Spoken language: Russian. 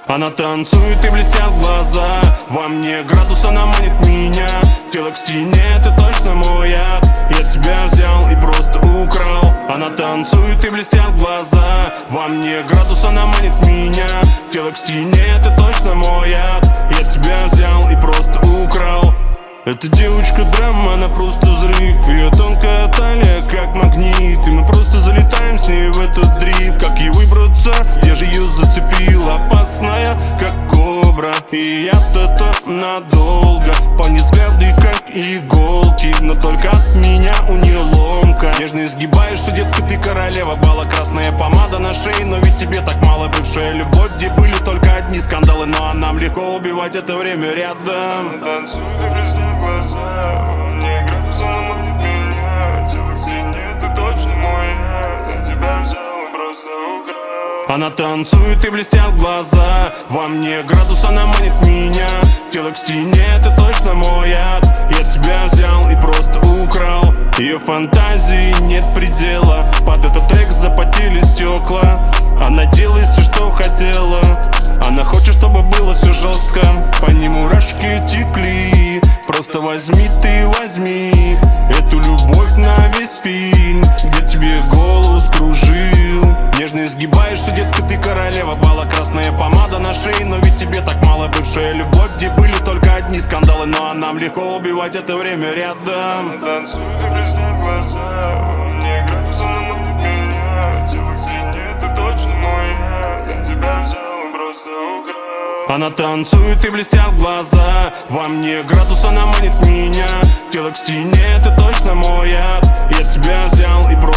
Она танцует и блестят глаза, во мне градус, она манит меня. Тело к стене, это точно мой яд. Я тебя взял и просто украл. Она танцует и блестят глаза, во мне градус, она манит меня. Тело к стене, это точно мой яд. Я тебя взял и просто украл. Эта девочка драма, она просто взрыв. Ее тонкая талия, как магнит. И мы просто залетаем с ней в этот дрифт. Как ей выбраться, я же ее зацепил. Опасная, как кобра. И я-то надолго. По ней взгляды, как иголки. Но только от меня у нее ломка. Нежно изгибаешься, детка, ты королева бала. Красная помада на шее, но ведь тебе так мало. Бывшая любовь, где были только одни скандалы. Ну а нам легко убивать это время рядом. Танцуй, ты блестят глаза, мне градус, она манит меня. Тело к стене, ты точно мой я тебя взял и просто украл. Она танцует и блестят глаза, во мне градус, она манит меня. Тело к стене, это точно мой яд. Я тебя взял и просто украл. Ее фантазии нет предела. Под этот трек запотели стекла. Она делает все, что хотела. Она хочет, чтобы было все жестко. По ней мурашки текли. Просто возьми, ты возьми эту любовь на весь фильм, где тебе голову скружил. Нежно изгибаешься, детка, ты королева бала. Красная помада на шее, но ведь тебе так мало. Бывшая любовь, где были только одни скандалы. Ну а нам легко убивать это время рядом. Танцуй, ты блестят глаза, мне градус, она манит меня. Тело к стене, ты точно мой я тебя взял и просто украл. Она танцует и блестят глаза, во мне градус, она манит меня. Тело к стене, это точно мой яд. Я тебя взял и просто